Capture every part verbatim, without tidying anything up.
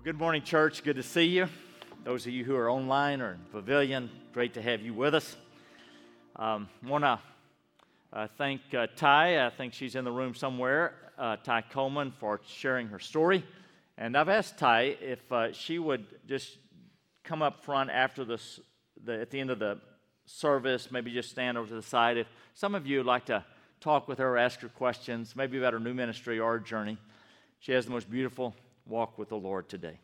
Good morning, church. Good to see you. Those of you who are online or in Pavilion, great to have you with us. Um, I want to uh, thank uh, Ty. I think she's in the room somewhere, uh, Ty Coleman, for sharing her story. And I've asked Ty if uh, she would just come up front after this, the, at the end of the service, maybe just stand over to the side. If some of you would like to talk with her, ask her questions, maybe about her new ministry or her journey. She has the most beautiful walk with the Lord today.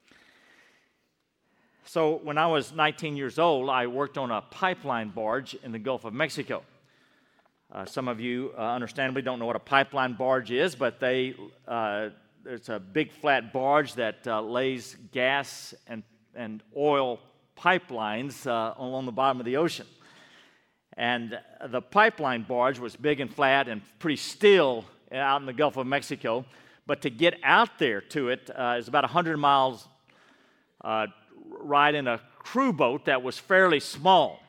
So when I was nineteen years old, I worked on a pipeline barge in the Gulf of Mexico. Uh, some of you uh, understandably don't know what a pipeline barge is, but they uh, it's a big flat barge that uh, lays gas and, and oil pipelines uh, along the bottom of the ocean. And the pipeline barge was big and flat and pretty still out in the Gulf of Mexico. But to get out there to it uh, is about one hundred miles uh, ride in a crew boat that was fairly small.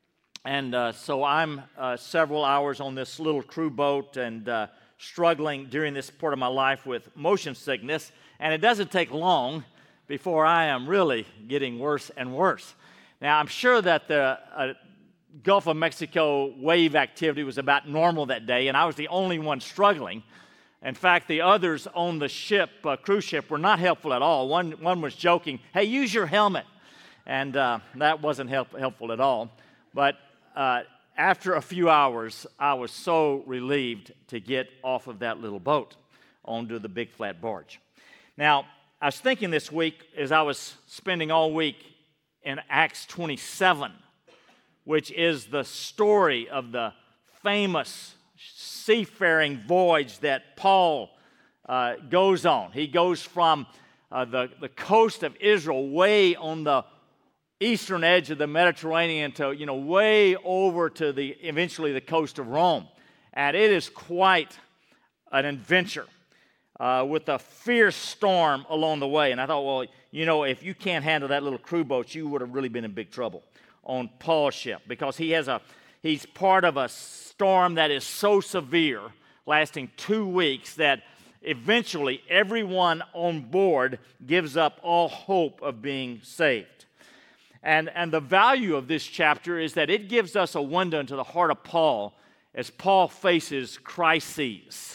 And uh, so I'm uh, several hours on this little crew boat and uh, struggling during this part of my life with motion sickness. And it doesn't take long before I am really getting worse and worse. Now, I'm sure that the uh, Gulf of Mexico wave activity was about normal that day, and I was the only one struggling. In fact, the others on the ship, uh, cruise ship, were not helpful at all. One, one was joking, "Hey, use your helmet," and uh, that wasn't help, helpful at all. But uh, after a few hours, I was so relieved to get off of that little boat onto the big flat barge. Now, I was thinking this week as I was spending all week in Acts twenty-seven, which is the story of the famous seafaring voyage that Paul uh, goes on. He goes from uh, the, the coast of Israel way on the eastern edge of the Mediterranean to, you know, way over to the eventually the coast of Rome. And it is quite an adventure uh, with a fierce storm along the way. And I thought, well, you know, if you can't handle that little crew boat, you would have really been in big trouble on Paul's ship, because he has a he's part of a storm that is so severe, lasting two weeks, that eventually everyone on board gives up all hope of being saved. And, and the value of this chapter is that it gives us a window into the heart of Paul as Paul faces crises.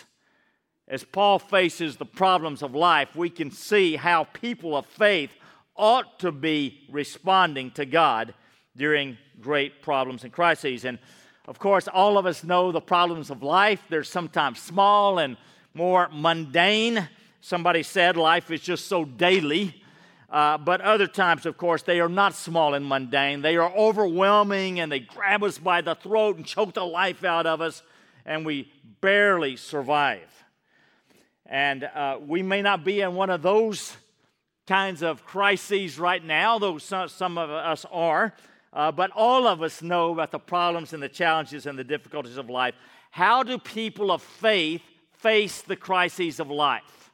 As Paul faces the problems of life, we can see how people of faith ought to be responding to God during great problems and crises. And of course, all of us know the problems of life. They're sometimes small and more mundane. Somebody said life is just so daily. Uh, but other times, of course, they are not small and mundane. They are overwhelming, and they grab us by the throat and choke the life out of us, and we barely survive. And uh, we may not be in one of those kinds of crises right now, though some, some of us are. Uh, but all of us know about the problems and the challenges and the difficulties of life. How do people of faith face the crises of life?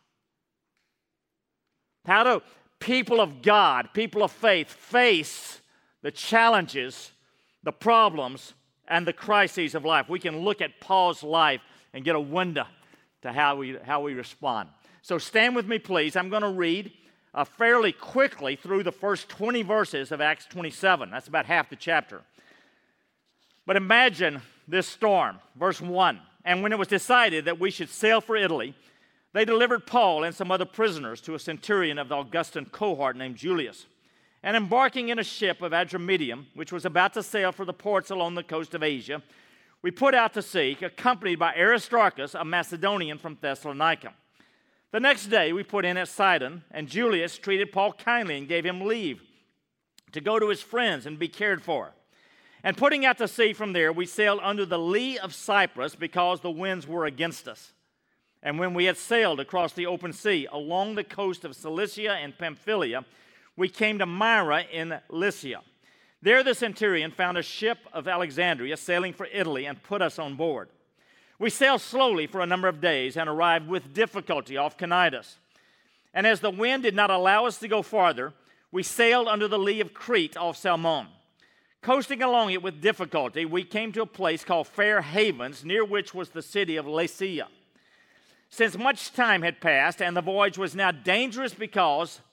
How do people of God, people of faith, face the challenges, the problems, and the crises of life? We can look at Paul's life and get a window to how we, how we respond. So stand with me, please. I'm going to read Uh, fairly quickly through the first twenty verses of Acts twenty-seven. That's about half the chapter. But imagine this storm. Verse one, "And when it was decided that we should sail for Italy, they delivered Paul and some other prisoners to a centurion of the Augustan cohort named Julius. And embarking in a ship of Adramyttium, which was about to sail for the ports along the coast of Asia, we put out to sea, accompanied by Aristarchus, a Macedonian from Thessalonica. The next day we put in at Sidon, and Julius treated Paul kindly and gave him leave to go to his friends and be cared for. And putting out to sea from there, we sailed under the lee of Cyprus because the winds were against us. And when we had sailed across the open sea along the coast of Cilicia and Pamphylia, we came to Myra in Lycia. There the centurion found a ship of Alexandria sailing for Italy and put us on board. We sailed slowly for a number of days and arrived with difficulty off Cnidus. And as the wind did not allow us to go farther, we sailed under the lee of Crete off Salmon. Coasting along it with difficulty, we came to a place called Fair Havens, near which was the city of Lasea. Since much time had passed and the voyage was now dangerous because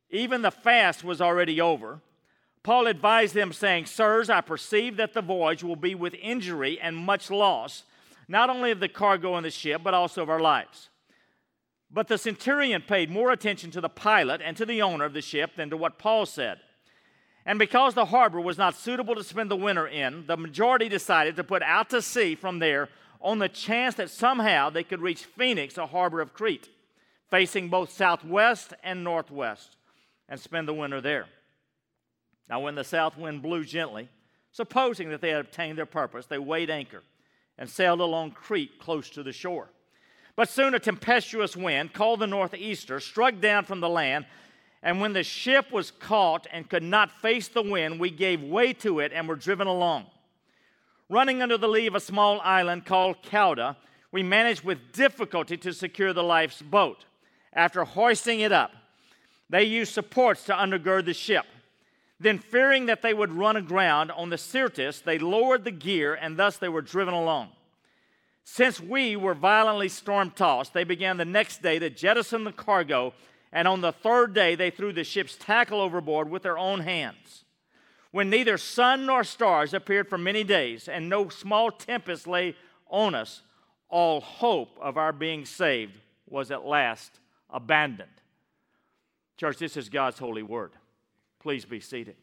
even the fast was already over, Paul advised them, saying, "Sirs, I perceive that the voyage will be with injury and much loss, not only of the cargo and the ship, but also of our lives." But the centurion paid more attention to the pilot and to the owner of the ship than to what Paul said. And because the harbor was not suitable to spend the winter in, the majority decided to put out to sea from there on the chance that somehow they could reach Phoenix, a harbor of Crete, facing both southwest and northwest, and spend the winter there. Now, when the south wind blew gently, supposing that they had obtained their purpose, they weighed anchor and sailed along Crete close to the shore. But soon a tempestuous wind, called the northeaster, struck down from the land, and when the ship was caught and could not face the wind, we gave way to it and were driven along. Running under the lee of a small island called Cauda, we managed with difficulty to secure the life's boat. After hoisting it up, they used supports to undergird the ship. Then, fearing that they would run aground on the Syrtis, they lowered the gear, and thus they were driven along. Since we were violently storm-tossed, they began the next day to jettison the cargo, and on the third day they threw the ship's tackle overboard with their own hands. When neither sun nor stars appeared for many days, and no small tempest lay on us, all hope of our being saved was at last abandoned. Church, this is God's holy word. Please be seated.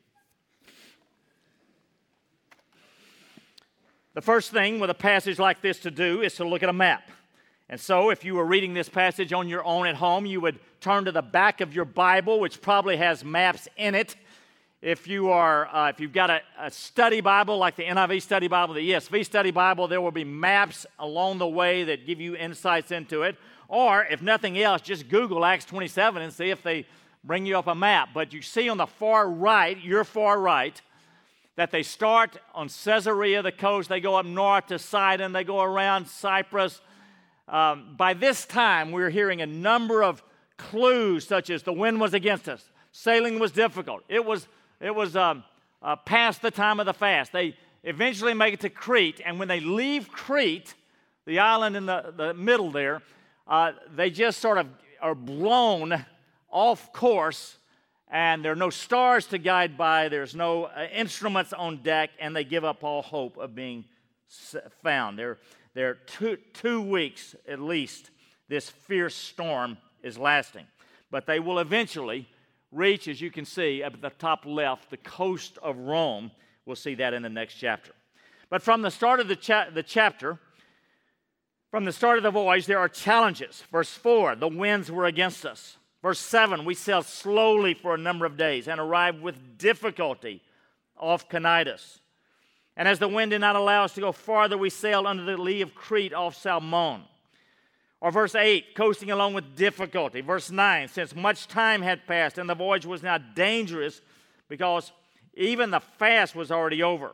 The first thing with a passage like this to do is to look at a map. And so if you were reading this passage on your own at home, you would turn to the back of your Bible, which probably has maps in it. If you are, uh, if you've got a, a study Bible like the N I V study Bible, the E S V study Bible, there will be maps along the way that give you insights into it. Or if nothing else, just Google Acts twenty-seven and see if they bring you up a map. But you see on the far right, your far right, that they start on Caesarea, the coast. They go up north to Sidon. They go around Cyprus. Um, by this time, we're hearing a number of clues, such as the wind was against us. Sailing was difficult. It was, it was um, uh, past the time of the fast. They eventually make it to Crete. And when they leave Crete, the island in the, the middle there, uh, they just sort of are blown off course, and there are no stars to guide by, there's no uh, instruments on deck, and they give up all hope of being found. They're, they're two, two weeks at least, this fierce storm is lasting. But they will eventually reach, as you can see up at the top left, the coast of Rome. We'll see that in the next chapter. But from the start of the, cha- the chapter, from the start of the voyage, there are challenges. Verse four, the winds were against us. Verse seven, we sailed slowly for a number of days and arrived with difficulty off Cnidus. And as the wind did not allow us to go farther, we sailed under the lee of Crete off Salmon. Or verse eight, coasting along with difficulty. Verse nine, since much time had passed and the voyage was now dangerous because even the fast was already over.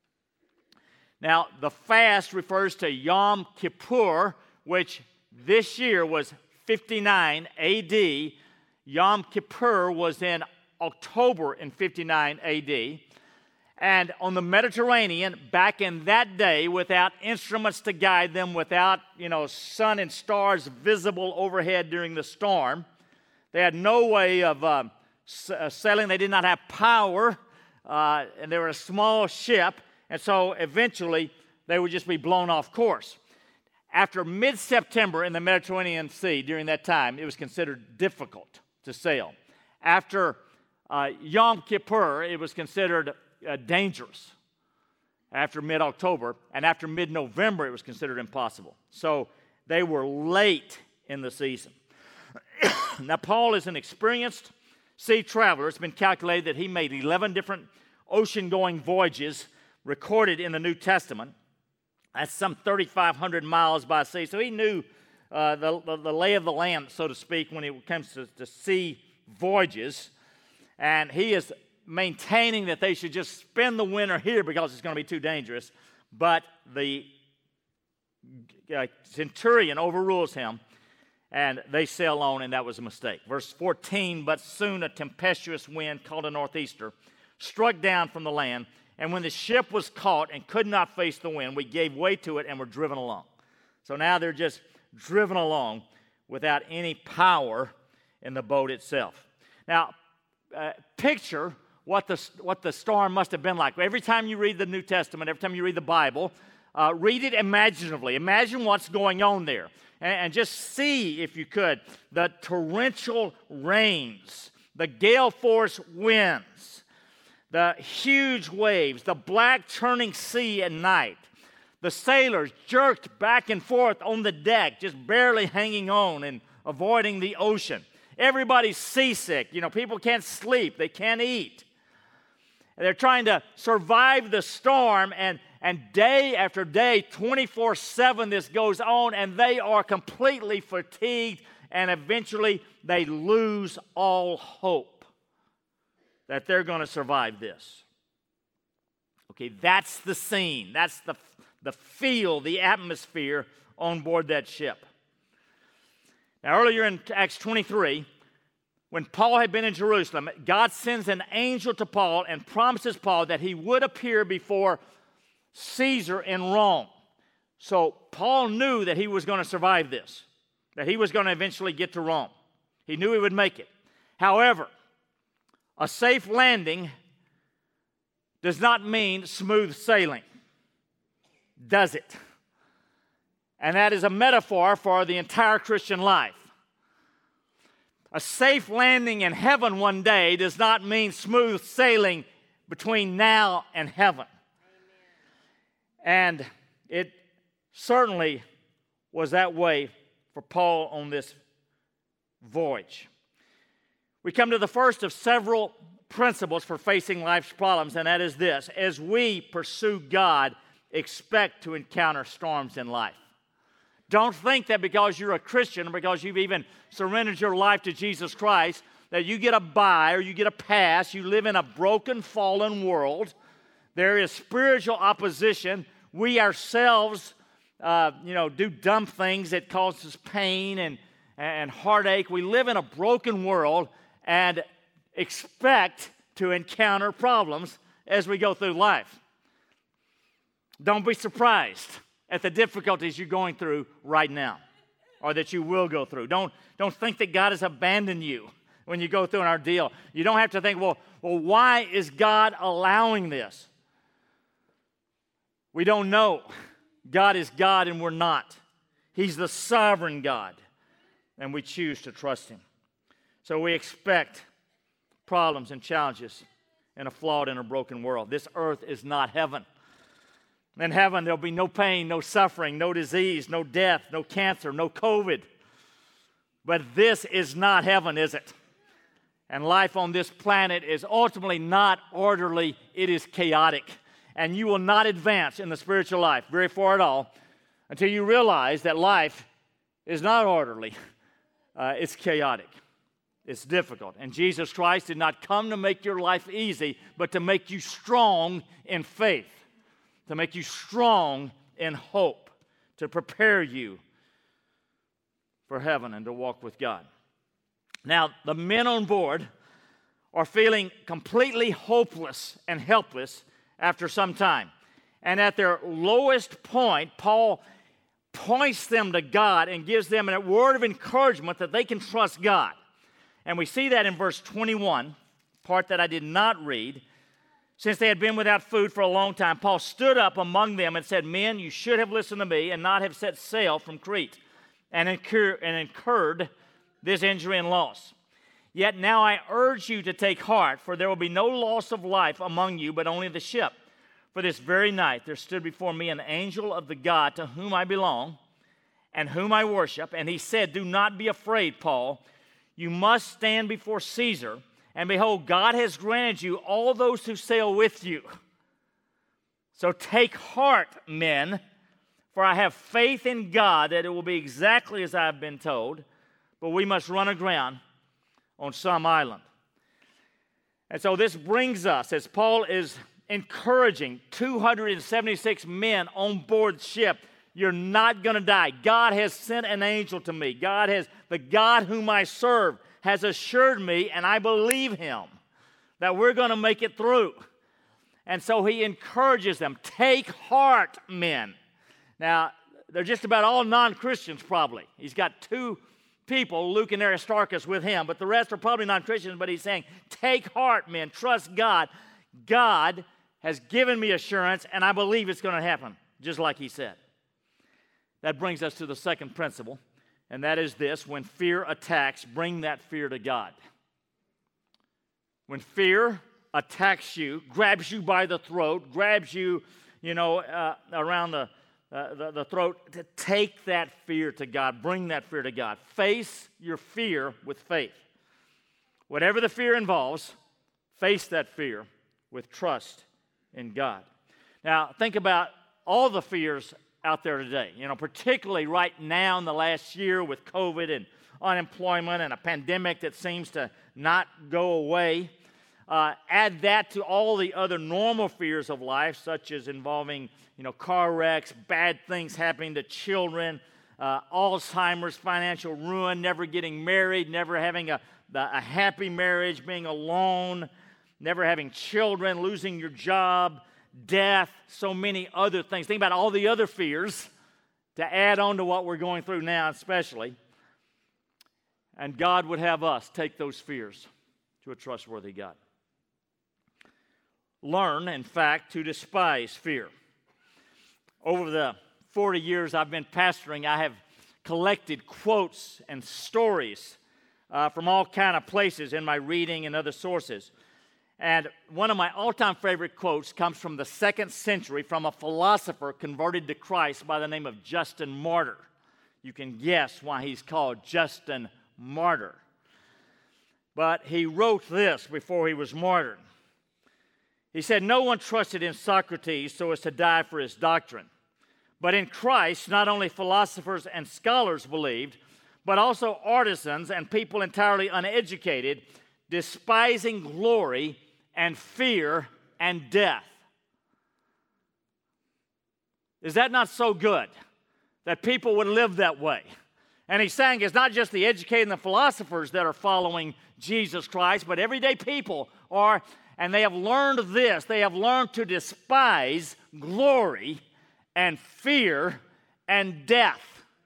Now, the fast refers to Yom Kippur, which this year was fifty-nine A D. Yom Kippur was in October in fifty-nine A D. And on the Mediterranean, back in that day, without instruments to guide them, without, you know, sun and stars visible overhead during the storm, they had no way of uh, sailing. They did not have power, uh, and they were a small ship, and so eventually they would just be blown off course. After mid-September in the Mediterranean Sea, during that time, it was considered difficult to sail. After uh, Yom Kippur, it was considered uh, dangerous. After mid-October, and after mid-November, it was considered impossible. So they were late in the season. Now, Paul is an experienced sea traveler. It's been calculated that he made eleven different ocean-going voyages recorded in the New Testament. That's some thirty-five hundred miles by sea. So he knew uh, the, the, the lay of the land, so to speak, when it comes to, to sea voyages. And he is maintaining that they should just spend the winter here because it's going to be too dangerous. But the uh, centurion overrules him, and they sail on, and that was a mistake. Verse fourteen, but soon a tempestuous wind called a northeaster struck down from the land, and when the ship was caught and could not face the wind, we gave way to it and were driven along. So now they're just driven along without any power in the boat itself. Now, uh, picture what the, what the storm must have been like. Every time you read the New Testament, every time you read the Bible, uh, read it imaginatively. Imagine what's going on there. And, and just see, if you could, the torrential rains, the gale force winds, the huge waves, the black churning sea at night, the sailors jerked back and forth on the deck, just barely hanging on and avoiding the ocean. Everybody's seasick. You know, people can't sleep. They can't eat. They're trying to survive the storm, and, and day after day, twenty-four seven, this goes on, and they are completely fatigued, and eventually they lose all hope that they're going to survive this. Okay, that's the scene. That's the, the feel, the atmosphere on board that ship. Now, earlier in Acts twenty-three, when Paul had been in Jerusalem, God sends an angel to Paul and promises Paul that he would appear before Caesar in Rome. So Paul knew that he was going to survive this, that he was going to eventually get to Rome. He knew he would make it. However, a safe landing does not mean smooth sailing, does it? And that is a metaphor for the entire Christian life. A safe landing in heaven one day does not mean smooth sailing between now and heaven. Amen. And it certainly was that way for Paul on this voyage. We come to the first of several principles for facing life's problems, and that is this: as we pursue God, expect to encounter storms in life. Don't think that because you're a Christian or because you've even surrendered your life to Jesus Christ that you get a bye or you get a pass. You live in a broken, fallen world. There is spiritual opposition. We ourselves, uh, you know, do dumb things that causes pain and, and heartache. We live in a broken world and expect to encounter problems as we go through life. Don't be surprised at the difficulties you're going through right now, or that you will go through. Don't, don't think that God has abandoned you when you go through an ordeal. You don't have to think, well, well, why is God allowing this? We don't know. God is God and we're not. He's the sovereign God, and we choose to trust Him. So we expect problems and challenges in a flawed and a broken world. This earth is not heaven. In heaven, there'll be no pain, no suffering, no disease, no death, no cancer, no COVID. But this is not heaven, is it? And life on this planet is ultimately not orderly, it is chaotic. And you will not advance in the spiritual life very far at all until you realize that life is not orderly. Uh, it's chaotic. It's difficult. And Jesus Christ did not come to make your life easy, but to make you strong in faith, to make you strong in hope, to prepare you for heaven and to walk with God. Now, the men on board are feeling completely hopeless and helpless after some time. And at their lowest point, Paul points them to God and gives them a word of encouragement that they can trust God. And we see that in verse twenty-one, part that I did not read. Since they had been without food for a long time, Paul stood up among them and said, "Men, you should have listened to me and not have set sail from Crete and, incur- and incurred this injury and loss. Yet now I urge you to take heart, for there will be no loss of life among you, but only the ship. For this very night there stood before me an angel of the God to whom I belong and whom I worship, and he said, 'Do not be afraid, Paul. You must stand before Caesar, and behold, God has granted you all those who sail with you. So take heart, men, for I have faith in God that it will be exactly as I have been told, but we must run aground on some island.'" And so this brings us, as Paul is encouraging two hundred seventy-six men on board the ship, you're not going to die. God has sent an angel to me. God has, the God whom I serve has assured me, and I believe him, that we're going to make it through. And so he encourages them, take heart, men. Now, they're just about all non-Christians probably. He's got two people, Luke and Aristarchus with him, but the rest are probably non-Christians, but he's saying, take heart, men, trust God. God has given me assurance, and I believe it's going to happen, just like he said. That brings us to the second principle, and that is this: when fear attacks, bring that fear to God. When fear attacks you, grabs you by the throat, grabs you, you know, uh, around the, uh, the, the throat, to take that fear to God. Bring that fear to God. Face your fear with faith. Whatever the fear involves, face that fear with trust in God. Now, think about all the fears out there today, you know, particularly right now in the last year with COVID and unemployment and a pandemic that seems to not go away. Uh, add that to all the other normal fears of life, such as involving, you know, car wrecks, bad things happening to children, uh, Alzheimer's, financial ruin, never getting married, never having a, a happy marriage, being alone, never having children, losing your job, death, so many other things. Think about all the other fears to add on to what we're going through now, especially. And God would have us take those fears to a trustworthy God. Learn, in fact, to despise fear. Over the forty years I've been pastoring, I have collected quotes and stories uh, from all kind of places in my reading and other sources. And one of my all-time favorite quotes comes from the second century from a philosopher converted to Christ by the name of Justin Martyr. You can guess why he's called Justin Martyr. But he wrote this before he was martyred. He said, "No one trusted in Socrates so as to die for his doctrine. But in Christ, not only philosophers and scholars believed, but also artisans and people entirely uneducated, despising glory and fear and death." Is that not so good that people would live that way? And he's saying it's not just the educated and the philosophers that are following Jesus Christ, but everyday people are, and they have learned this. They have learned to despise glory and fear and death.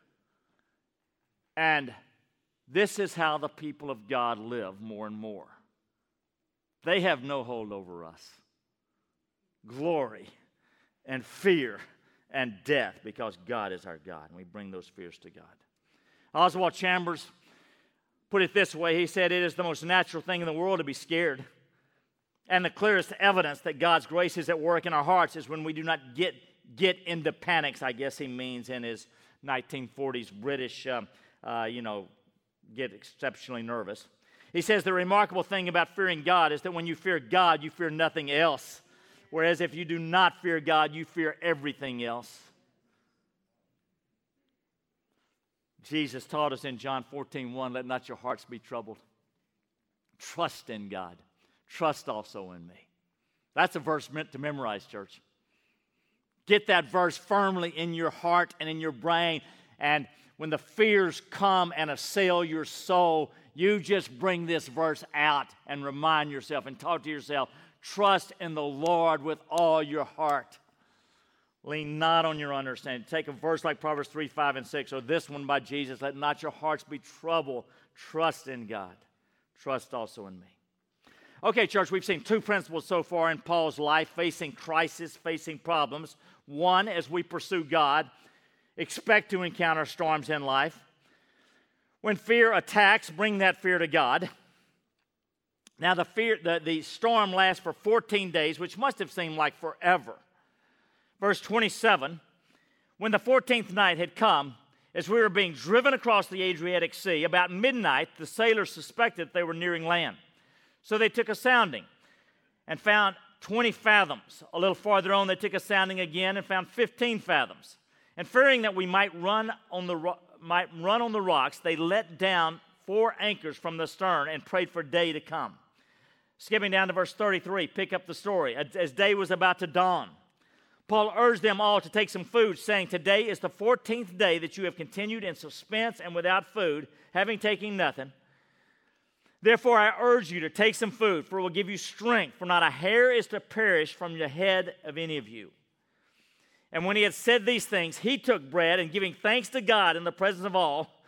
And this is how the people of God live more and more. They have no hold over us. Glory and fear and death, because God is our God, and we bring those fears to God. Oswald Chambers put it this way. He said, "It is the most natural thing in the world to be scared. And the clearest evidence that God's grace is at work in our hearts is when we do not get, get into panics," I guess he means in his nineteen forties British, um, uh, you know, get exceptionally nervous. He says, "The remarkable thing about fearing God is that when you fear God, you fear nothing else. Whereas if you do not fear God, you fear everything else." Jesus taught us in John fourteen one, "Let not your hearts be troubled. Trust in God. Trust also in me." That's a verse meant to memorize, church. Get that verse firmly in your heart and in your brain. And when the fears come and assail your soul, you just bring this verse out and remind yourself and talk to yourself, trust in the Lord with all your heart. Lean not on your understanding. Take a verse like Proverbs three, five, and six, or this one by Jesus, "Let not your hearts be troubled. Trust in God. Trust also in me." Okay, church, we've seen two principles so far in Paul's life, facing crisis, facing problems. One, as we pursue God, expect to encounter storms in life. When fear attacks, bring that fear to God. Now, the fear, the, the storm lasts for fourteen days, which must have seemed like forever. Verse twenty-seven, "When the fourteenth night had come, as we were being driven across the Adriatic Sea, about midnight, the sailors suspected they were nearing land. So they took a sounding and found twenty fathoms. A little farther on, they took a sounding again and found fifteen fathoms. And fearing that we might run on the ro- might run on the rocks, they let down four anchors from the stern and prayed for day to come." Skipping down to verse thirty-three, pick up the story. As day was about to dawn, Paul urged them all to take some food, saying, "Today is the fourteenth day that you have continued in suspense and without food, having taken nothing. Therefore I urge you to take some food, for it will give you strength, for not a hair is to perish from the head of any of you." And when he had said these things, he took bread, and giving thanks to God in the presence of all,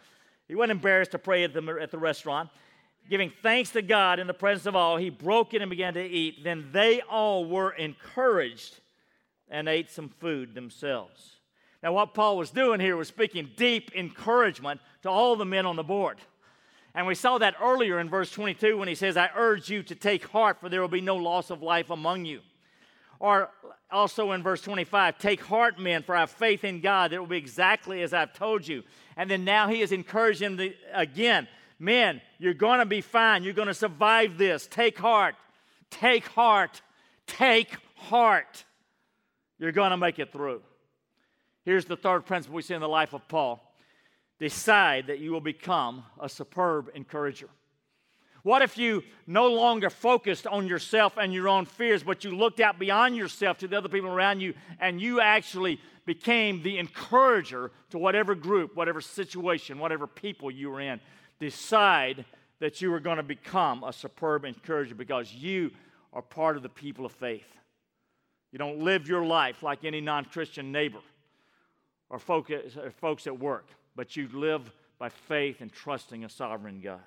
He wasn't embarrassed to pray at the, at the restaurant. Giving thanks to God in the presence of all, he broke it and began to eat. Then they all were encouraged and ate some food themselves. Now, what Paul was doing here was speaking deep encouragement to all the men on the board. And we saw that earlier in verse twenty-two when he says, I urge you to take heart, for there will be no loss of life among you. Or also in verse twenty-five, take heart, men, for I have faith in God that it will be exactly as I've told you. And then now he is encouraging them again. Men, you're going to be fine. You're going to survive this. Take heart. Take heart. Take heart. You're going to make it through. Here's the third principle we see in the life of Paul. Decide that you will become a superb encourager. What if you no longer focused on yourself and your own fears, but you looked out beyond yourself to the other people around you, and you actually became the encourager to whatever group, whatever situation, whatever people you were in? Decide that you are going to become a superb encourager because you are part of the people of faith. You don't live your life like any non-Christian neighbor or folks at work, but you live by faith and trusting a sovereign God.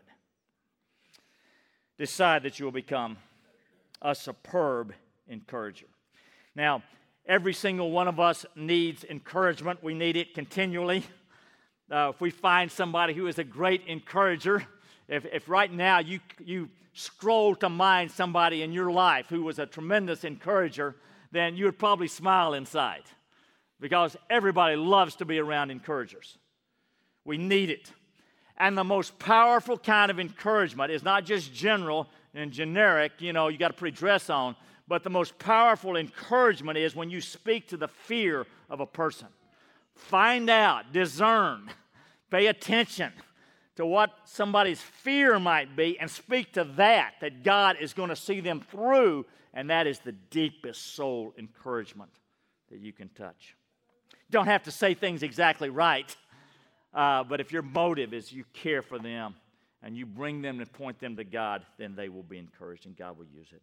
Decide that you will become a superb encourager. Now, every single one of us needs encouragement. We need it continually. Uh, if we find somebody who is a great encourager, if, if right now you, you scroll to mind somebody in your life who was a tremendous encourager, then you would probably smile inside because everybody loves to be around encouragers. We need it. And the most powerful kind of encouragement is not just general and generic, you know, you got a pretty dress on, but the most powerful encouragement is when you speak to the fear of a person. Find out, discern, pay attention to what somebody's fear might be and speak to that, that God is going to see them through, and that is the deepest soul encouragement that you can touch. You don't have to say things exactly right, uh, but if your motive is you care for them and you bring them and point them to God, then they will be encouraged and God will use it.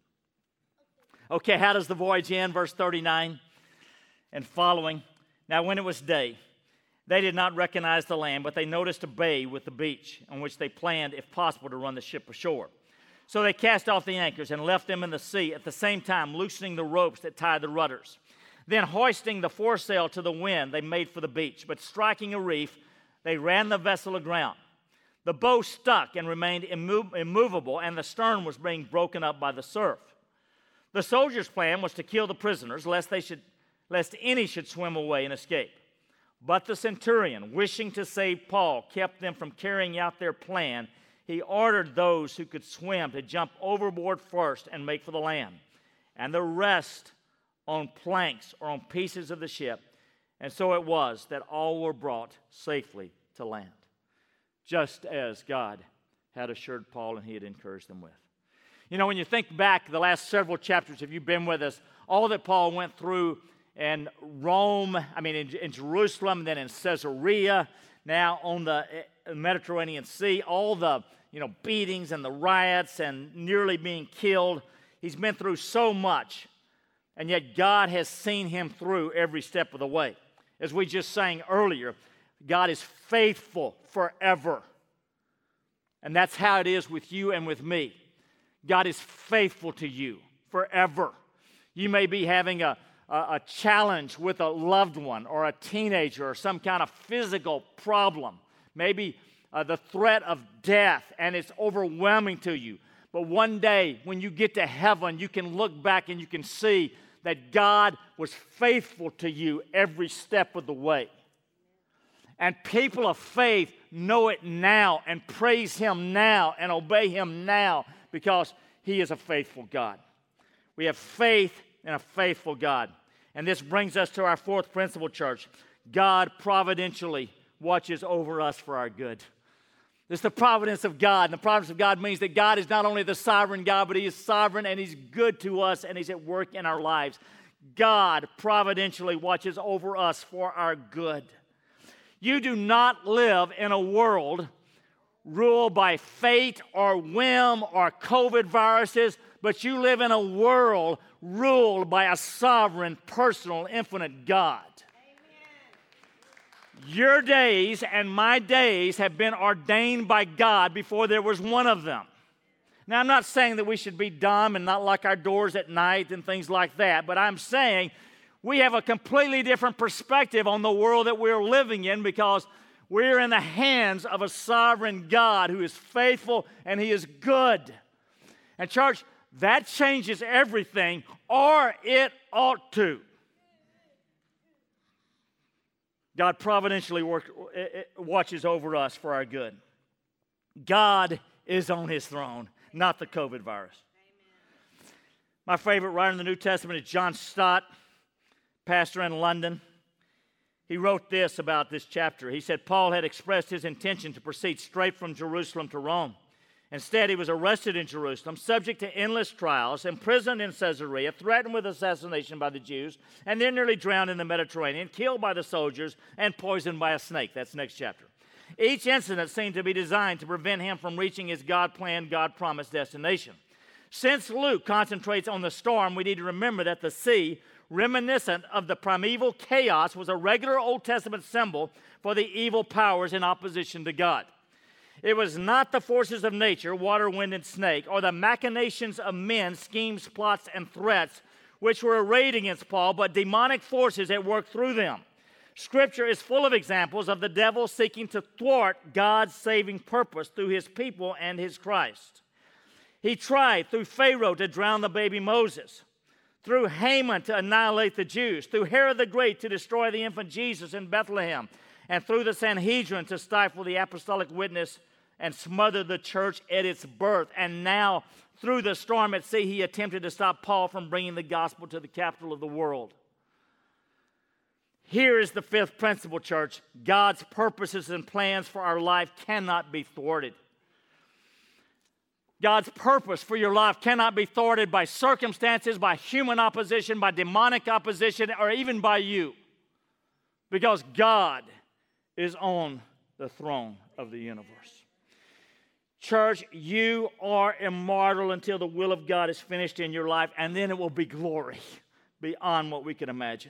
Okay, how does the voyage end? Verse thirty-nine and following. Now, when it was day, they did not recognize the land, but they noticed a bay with the beach, on which they planned, if possible, to run the ship ashore. So they cast off the anchors and left them in the sea, at the same time loosening the ropes that tied the rudders. Then, hoisting the foresail to the wind, they made for the beach, but striking a reef, they ran the vessel aground. The bow stuck and remained immo- immovable, and the stern was being broken up by the surf. The soldiers' plan was to kill the prisoners, lest they should lest any should swim away and escape. But the centurion, wishing to save Paul, kept them from carrying out their plan. He ordered those who could swim to jump overboard first and make for the land, and the rest on planks or on pieces of the ship. And so it was that all were brought safely to land, just as God had assured Paul and he had encouraged them with. You know, when you think back the last several chapters, if you've been with us, all that Paul went through in Rome, I mean in, in Jerusalem, then in Caesarea, now on the Mediterranean Sea, all the, you know, beatings and the riots and nearly being killed. He's been through so much, and yet God has seen him through every step of the way. As we just sang earlier, God is faithful forever. And that's how it is with you and with me. God is faithful to you forever. You may be having a a challenge with a loved one or a teenager or some kind of physical problem, maybe uh, the threat of death, and it's overwhelming to you. But one day when you get to heaven, you can look back and you can see that God was faithful to you every step of the way. And people of faith know it now and praise Him now and obey Him now because He is a faithful God. We have faith and a faithful God. And this brings us to our fourth principle, church. God providentially watches over us for our good. This is the providence of God. And the providence of God means that God is not only the sovereign God, but He is sovereign and He's good to us and He's at work in our lives. God providentially watches over us for our good. You do not live in a world ruled by fate or whim or COVID viruses, but you live in a world ruled by a sovereign, personal, infinite God. Amen. Your days and my days have been ordained by God before there was one of them. Now, I'm not saying that we should be dumb and not lock our doors at night and things like that, but I'm saying we have a completely different perspective on the world that we're living in because we're in the hands of a sovereign God who is faithful and He is good. And church, that changes everything, or it ought to. God providentially work, watches over us for our good. God is on His throne, not the COVID virus. Amen. My favorite writer in the New Testament is John Stott, pastor in London. He wrote this about this chapter. He said, Paul had expressed his intention to proceed straight from Jerusalem to Rome. Instead, he was arrested in Jerusalem, subject to endless trials, imprisoned in Caesarea, threatened with assassination by the Jews, and then nearly drowned in the Mediterranean, killed by the soldiers, and poisoned by a snake. That's next chapter. Each incident seemed to be designed to prevent him from reaching his God-planned, God-promised destination. Since Luke concentrates on the storm, we need to remember that the sea, reminiscent of the primeval chaos, was a regular Old Testament symbol for the evil powers in opposition to God. It was not the forces of nature, water, wind, and snake, or the machinations of men, schemes, plots, and threats, which were arrayed against Paul, but demonic forces at work through them. Scripture is full of examples of the devil seeking to thwart God's saving purpose through His people and His Christ. He tried through Pharaoh to drown the baby Moses, through Haman to annihilate the Jews, through Herod the Great to destroy the infant Jesus in Bethlehem, and through the Sanhedrin to stifle the apostolic witness and smother the church at its birth. And now, through the storm at sea, he attempted to stop Paul from bringing the gospel to the capital of the world. Here is the fifth principle, church. God's purposes and plans for our life cannot be thwarted. God's purpose for your life cannot be thwarted by circumstances, by human opposition, by demonic opposition, or even by you. Because God is on the throne of the universe. Church, you are immortal until the will of God is finished in your life, and then it will be glory beyond what we can imagine.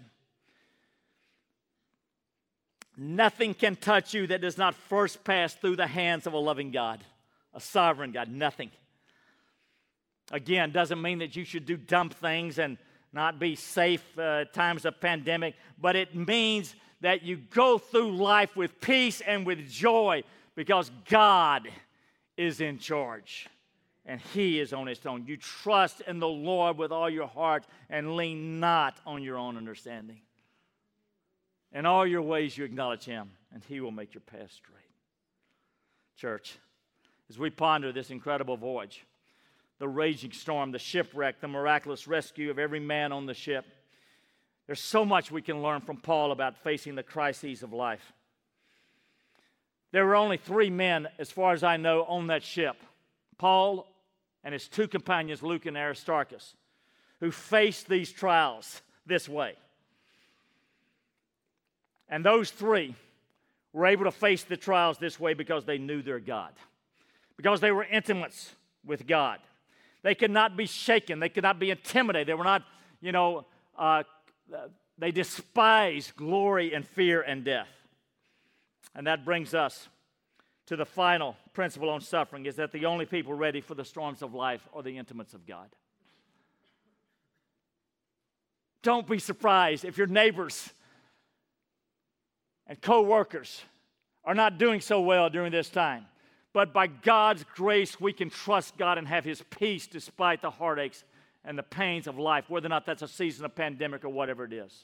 Nothing can touch you that does not first pass through the hands of a loving God, a sovereign God. Nothing. Again, doesn't mean that you should do dumb things and not be safe uh, at times of pandemic, but it means that you go through life with peace and with joy because God is in charge and He is on His throne. You trust in the Lord with all your heart and lean not on your own understanding. In all your ways you acknowledge Him and He will make your path straight. Church, as we ponder this incredible voyage, the raging storm, the shipwreck, the miraculous rescue of every man on the ship, there's so much we can learn from Paul about facing the crises of life. There were only three men, as far as I know, on that ship. Paul and his two companions, Luke and Aristarchus, who faced these trials this way. And those three were able to face the trials this way because they knew their God, because they were intimates with God. They could not be shaken. They could not be intimidated. They were not, you know, uh, they despised glory and fear and death. And that brings us to the final principle on suffering, is that the only people ready for the storms of life are the intimates of God. Don't be surprised if your neighbors and co-workers are not doing so well during this time. But by God's grace, we can trust God and have His peace despite the heartaches and the pains of life, whether or not that's a season of pandemic or whatever it is.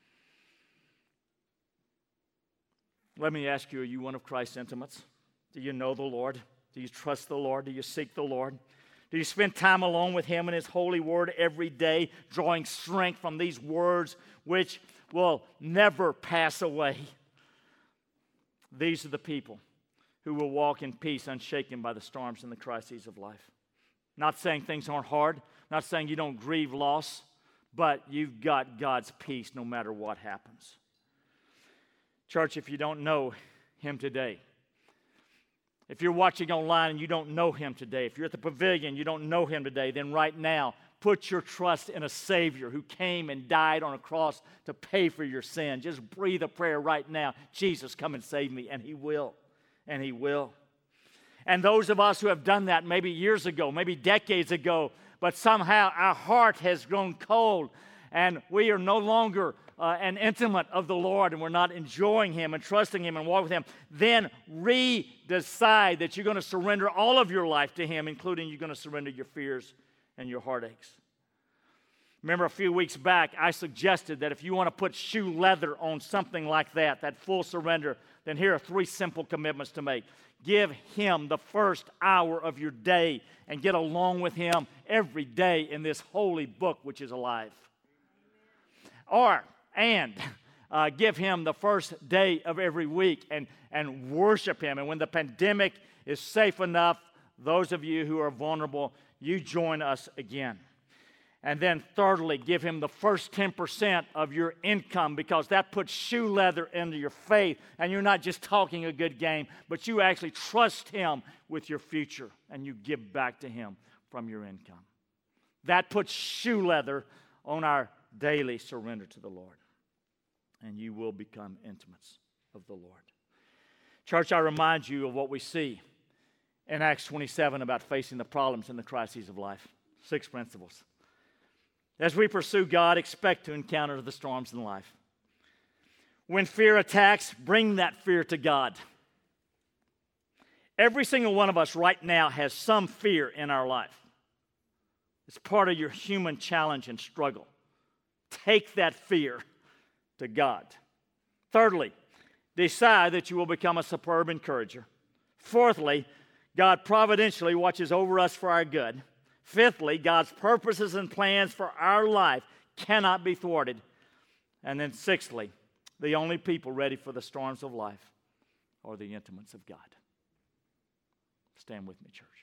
Let me ask you, are you one of Christ's intimates? Do you know the Lord? Do you trust the Lord? Do you seek the Lord? Do you spend time alone with Him in His holy word every day, drawing strength from these words which will never pass away? These are the people who will walk in peace, unshaken by the storms and the crises of life. Not saying things aren't hard, not saying you don't grieve loss, but you've got God's peace no matter what happens. Church, if you don't know Him today, if you're watching online and you don't know Him today, if you're at the pavilion, you don't know Him today, then right now, put your trust in a Savior who came and died on a cross to pay for your sin. Just breathe a prayer right now. Jesus, come and save me. And He will. And He will. And those of us who have done that maybe years ago, maybe decades ago, but somehow our heart has grown cold and we are no longer uh, an intimate of the Lord and we're not enjoying Him and trusting Him and walking with Him, then re-decide that you're going to surrender all of your life to Him, including you're going to surrender your fears and your heartaches. Remember a few weeks back, I suggested that if you want to put shoe leather on something like that, that full surrender, then here are three simple commitments to make. Give Him the first hour of your day and get along with Him every day in this holy book which is alive. Or, and uh, give Him the first day of every week and, and worship Him. And when the pandemic is safe enough, those of you who are vulnerable, you join us again. And then thirdly, give Him the first ten percent of your income, because that puts shoe leather into your faith and you're not just talking a good game, but you actually trust Him with your future and you give back to Him from your income. That puts shoe leather on our daily surrender to the Lord, and you will become intimates of the Lord. Church, I remind you of what we see in Acts twenty-seven about facing the problems and the crises of life. Six principles. As we pursue God, expect to encounter the storms in life. When fear attacks, bring that fear to God. Every single one of us right now has some fear in our life. It's part of your human challenge and struggle. Take that fear to God. Thirdly, decide that you will become a superb encourager. Fourthly, God providentially watches over us for our good. Fifthly, God's purposes and plans for our life cannot be thwarted. And then sixthly, the only people ready for the storms of life are the intimates of God. Stand with me, church.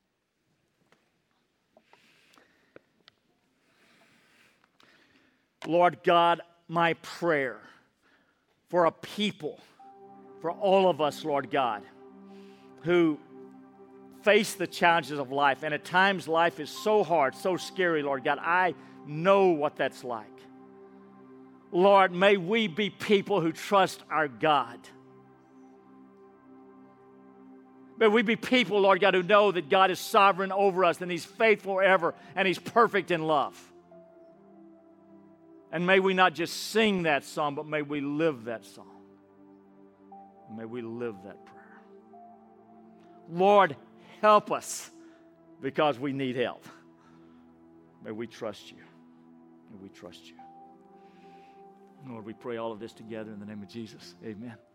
Lord God, my prayer for a people, for all of us, Lord God, who face the challenges of life, and at times life is so hard, so scary, Lord God. I know what that's like. Lord, may we be people who trust our God. May we be people, Lord God, who know that God is sovereign over us and He's faithful forever and He's perfect in love. And may we not just sing that song, but may we live that song. May we live that prayer. Lord, help us because we need help. May we trust you. May we trust you. Lord, we pray all of this together in the name of Jesus. Amen.